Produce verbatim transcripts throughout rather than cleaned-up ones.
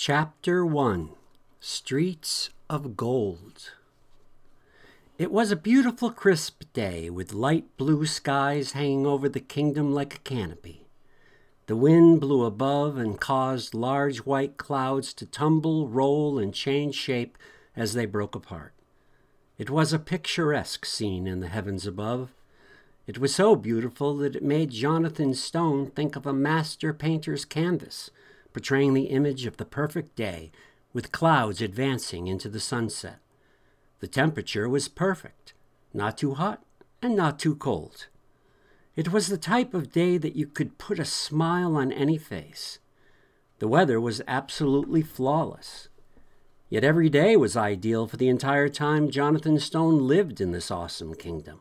Chapter one. Streets of Gold. It was a beautiful crisp day with light blue skies hanging over the kingdom like a canopy. The wind blew above and caused large white clouds to tumble, roll, and change shape as they broke apart. It was a picturesque scene in the heavens above. It was so beautiful that it made Jonathan Stone think of a master painter's canvas, portraying the image of the perfect day with clouds advancing into the sunset. The temperature was perfect, not too hot and not too cold. It was the type of day that you could put a smile on any face. The weather was absolutely flawless. Yet every day was ideal for the entire time Jonathan Stone lived in this awesome kingdom.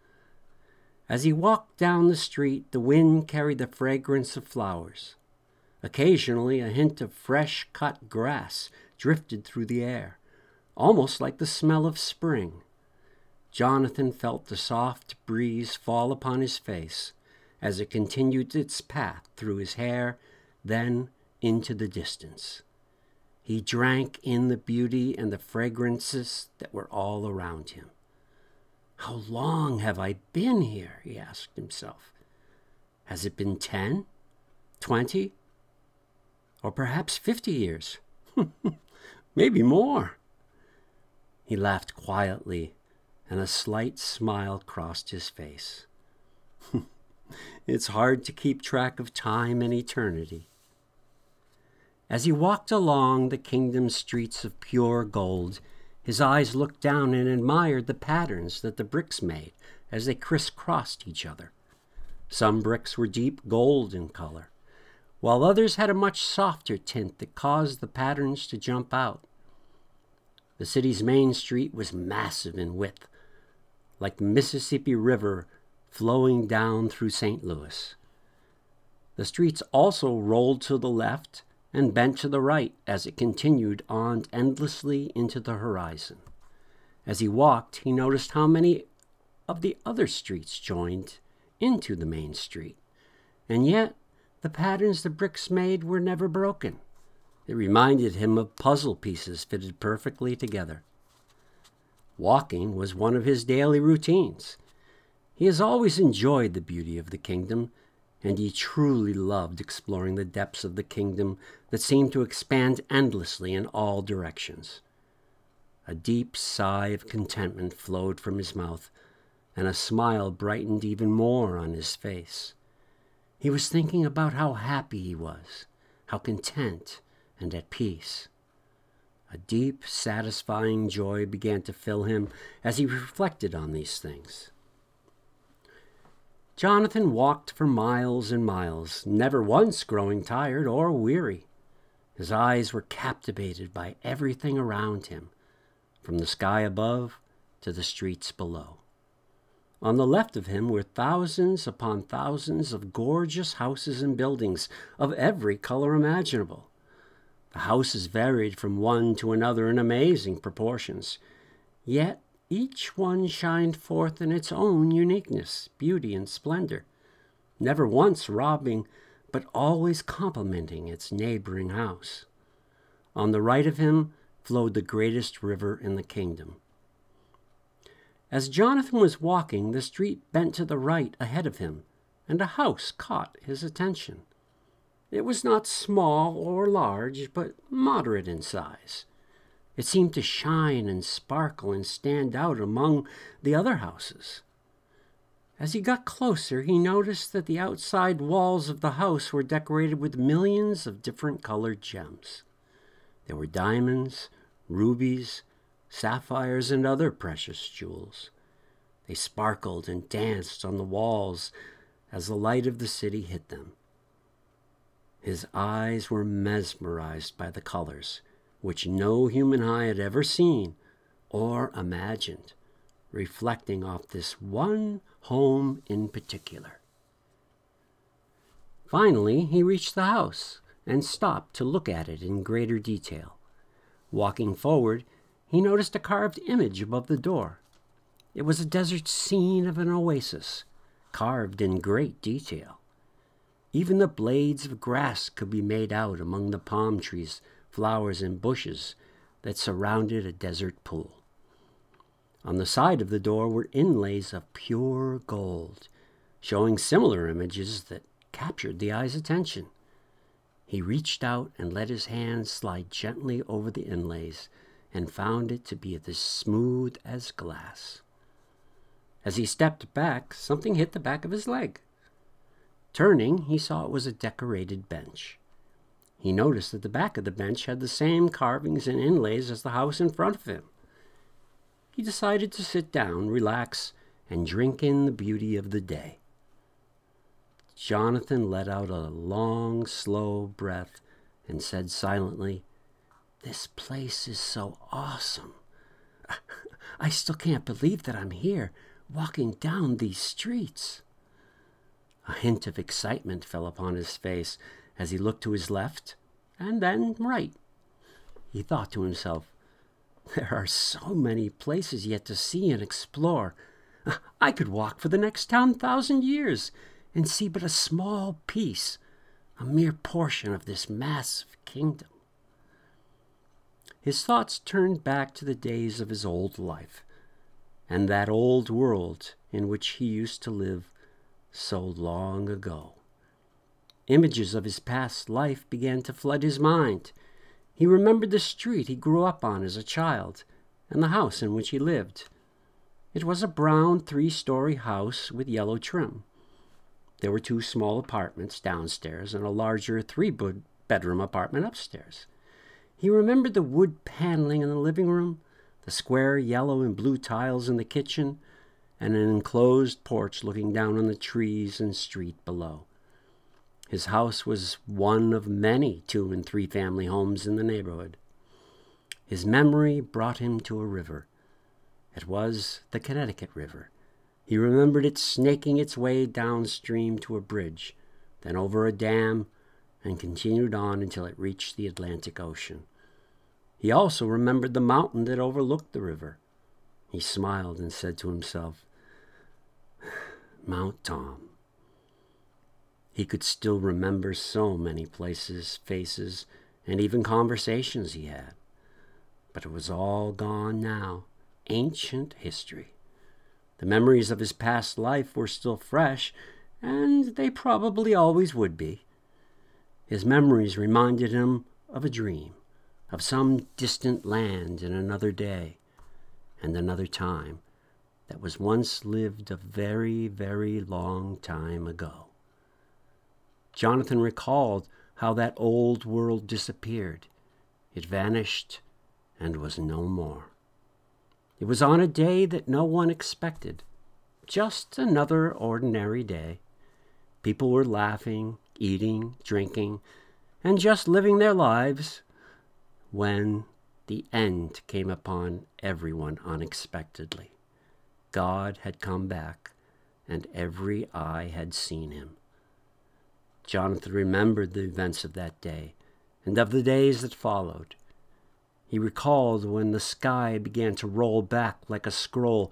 As he walked down the street, the wind carried the fragrance of flowers. Occasionally, a hint of fresh-cut grass drifted through the air, almost like the smell of spring. Jonathan felt the soft breeze fall upon his face as it continued its path through his hair, then into the distance. He drank in the beauty and the fragrances that were all around him. "How long have I been here?" he asked himself. "Has it been ten, twenty, or perhaps fifty years? Maybe more." He laughed quietly, and a slight smile crossed his face. It's hard to keep track of time and eternity. As he walked along the kingdom's streets of pure gold, his eyes looked down and admired the patterns that the bricks made as they crisscrossed each other. Some bricks were deep gold in color, while others had a much softer tint that caused the patterns to jump out. The city's main street was massive in width, like the Mississippi River flowing down through Saint Louis. The streets also rolled to the left and bent to the right as it continued on endlessly into the horizon. As he walked, he noticed how many of the other streets joined into the main street, and yet the patterns the bricks made were never broken. It reminded him of puzzle pieces fitted perfectly together. Walking was one of his daily routines. He has always enjoyed the beauty of the kingdom, and he truly loved exploring the depths of the kingdom that seemed to expand endlessly in all directions. A deep sigh of contentment flowed from his mouth, and a smile brightened even more on his face. He was thinking about how happy he was, how content and at peace. A deep, satisfying joy began to fill him as he reflected on these things. Jonathan walked for miles and miles, never once growing tired or weary. His eyes were captivated by everything around him, from the sky above to the streets below. On the left of him were thousands upon thousands of gorgeous houses and buildings of every color imaginable. The houses varied from one to another in amazing proportions, yet each one shined forth in its own uniqueness, beauty, and splendor, never once robbing, but always complementing its neighboring house. On the right of him flowed the greatest river in the kingdom. As Jonathan was walking, the street bent to the right ahead of him, and a house caught his attention. It was not small or large, but moderate in size. It seemed to shine and sparkle and stand out among the other houses. As he got closer, he noticed that the outside walls of the house were decorated with millions of different colored gems. There were diamonds, rubies, sapphires, and other precious jewels. They sparkled and danced on the walls as the light of the city hit them. His eyes were mesmerized by the colors, which no human eye had ever seen or imagined, reflecting off this one home in particular. Finally, he reached the house and stopped to look at it in greater detail. Walking forward, he noticed a carved image above the door. It was a desert scene of an oasis, carved in great detail. Even the blades of grass could be made out among the palm trees flowers and bushes that surrounded a desert pool. On the side of the door were inlays of pure gold, showing similar images that captured the eye's attention. He reached out and let his hand slide gently over the inlays and found it to be as smooth as glass. As he stepped back, something hit the back of his leg. Turning, he saw it was a decorated bench. He noticed that the back of the bench had the same carvings and inlays as the house in front of him. He decided to sit down, relax, and drink in the beauty of the day. Jonathan let out a long, slow breath and said silently, "This place is so awesome. I still can't believe that I'm here, walking down these streets." A hint of excitement fell upon his face as he looked to his left and then right. He thought to himself, "There are so many places yet to see and explore. I could walk for the next ten thousand years and see but a small piece, a mere portion of this massive kingdom." His thoughts turned back to the days of his old life and that old world in which he used to live so long ago. Images of his past life began to flood his mind. He remembered the street he grew up on as a child and the house in which he lived. It was a brown three-story house with yellow trim. There were two small apartments downstairs and a larger three-bedroom apartment upstairs. He remembered the wood paneling in the living room, the square yellow and blue tiles in the kitchen, and an enclosed porch looking down on the trees and street below. His house was one of many two- and three-family homes in the neighborhood. His memory brought him to a river. It was the Connecticut River. He remembered it snaking its way downstream to a bridge, then over a dam, and continued on until it reached the Atlantic Ocean. He also remembered the mountain that overlooked the river. He smiled and said to himself, "Mount Tom." He could still remember so many places, faces, and even conversations he had. But it was all gone now, ancient history. The memories of his past life were still fresh, and they probably always would be. His memories reminded him of a dream, of some distant land in another day and another time that was once lived a very, very long time ago. Jonathan recalled how that old world disappeared. It vanished and was no more. It was on a day that no one expected, just another ordinary day. People were laughing, eating, drinking, and just living their lives when the end came upon everyone unexpectedly. God had come back, and every eye had seen him. Jonathan remembered the events of that day and of the days that followed. He recalled when the sky began to roll back like a scroll,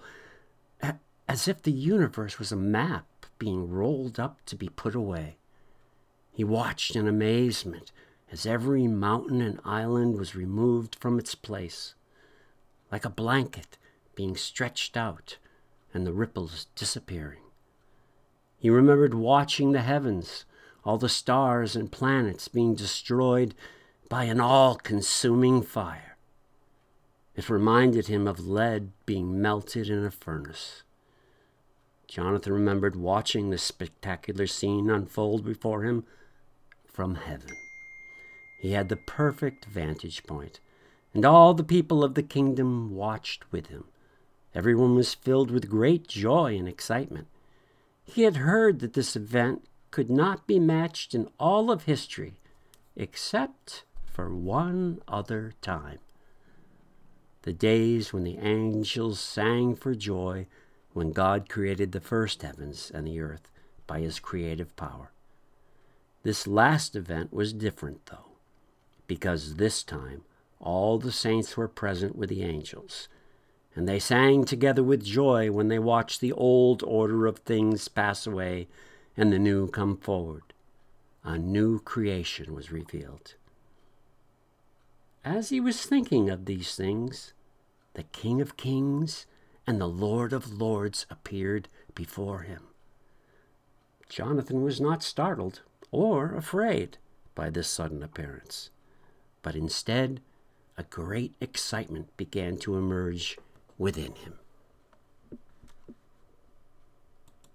as if the universe was a map being rolled up to be put away. He watched in amazement as every mountain and island was removed from its place, like a blanket being stretched out and the ripples disappearing. He remembered watching the heavens, all the stars and planets being destroyed by an all-consuming fire. It reminded him of lead being melted in a furnace. Jonathan remembered watching this spectacular scene unfold before him from heaven. He had the perfect vantage point, and all the people of the kingdom watched with him. Everyone was filled with great joy and excitement. He had heard that this event could not be matched in all of history, except for one other time. The days when the angels sang for joy when God created the first heavens and the earth by his creative power. This last event was different, though, because this time all the saints were present with the angels, and they sang together with joy when they watched the old order of things pass away and the new come forward. A new creation was revealed. As he was thinking of these things, the King of Kings and the Lord of Lords appeared before him. Jonathan was not startled or afraid by this sudden appearance, but instead a great excitement began to emerge within him.